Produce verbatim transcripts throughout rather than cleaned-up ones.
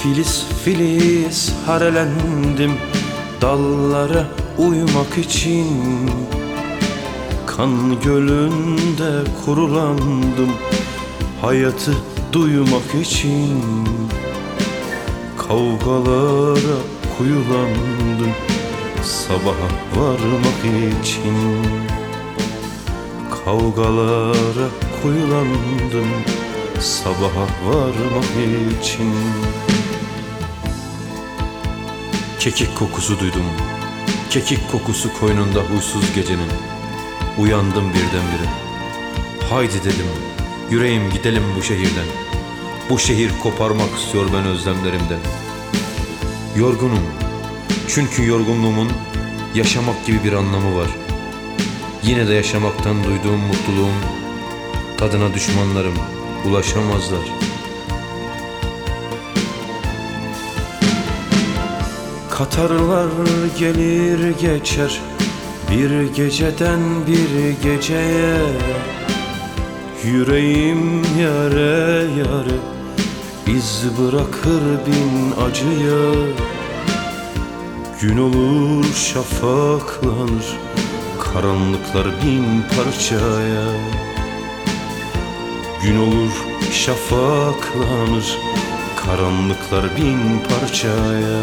Filiz filiz harelendim dallara uymak için. Kan gölünde kurulandım hayatı duymak için. Kavgalara kuyulandım sabaha varmak için. Kavgalara kuyulandım sabaha varmak için. Kekik kokusu duydum, kekik kokusu koynunda huysuz gecenin. Uyandım birdenbire, haydi dedim, yüreğim gidelim bu şehirden. Bu şehir koparmak istiyor ben özlemlerimden. Yorgunum, çünkü yorgunluğumun yaşamak gibi bir anlamı var. Yine de yaşamaktan duyduğum mutluluğun tadına düşmanlarım ulaşamazlar. Katarlar gelir geçer bir geceden bir geceye. Yüreğim yare yare iz bırakır bin acıya. Gün olur şafaklanır karanlıklar bin parçaya. Gün olur şafaklanır karanlıklar bin parçaya.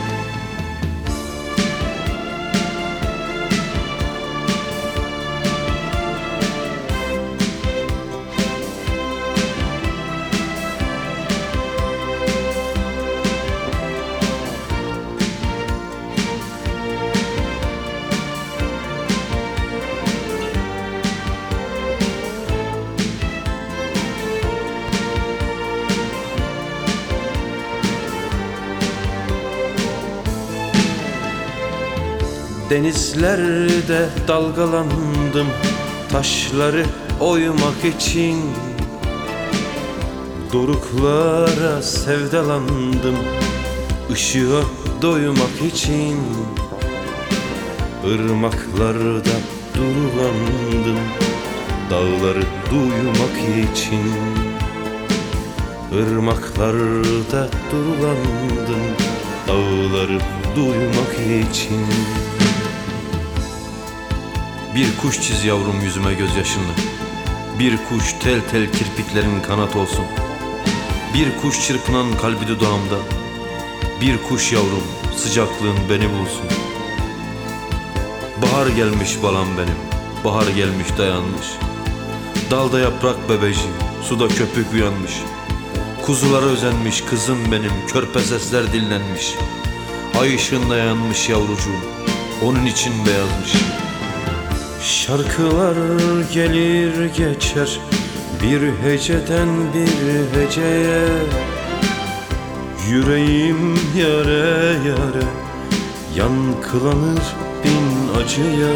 Denizlerde dalgalandım taşları oymak için. Doruklara sevdalandım ışığa doymak için. Irmaklarda durulandım dağları duymak için. Irmaklarda durulandım dağları duymak için. Bir kuş çiz yavrum yüzüme gözyaşınla. Bir kuş tel tel kirpiklerin kanat olsun. Bir kuş çırpınan kalbi dudağımda. Bir kuş yavrum sıcaklığın beni bulsun. Bahar gelmiş balam benim, bahar gelmiş dayanmış. Dalda yaprak bebeci, suda köpük uyanmış. Kuzulara özenmiş kızım benim, körpe sesler dinlenmiş. Ay ışığında yanmış yavrucuğum, onun için beyazmış. Şarkılar gelir geçer bir heceden bir heceye. Yüreğim yare yare yankılanır bin acıya.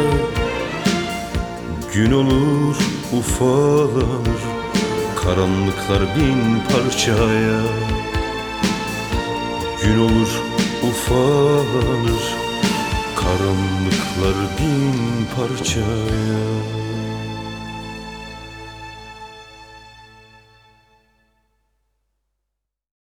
Gün olur ufalanır karanlıklar bin parçaya. Gün olur ufalanır karanlıklar bin parçaya.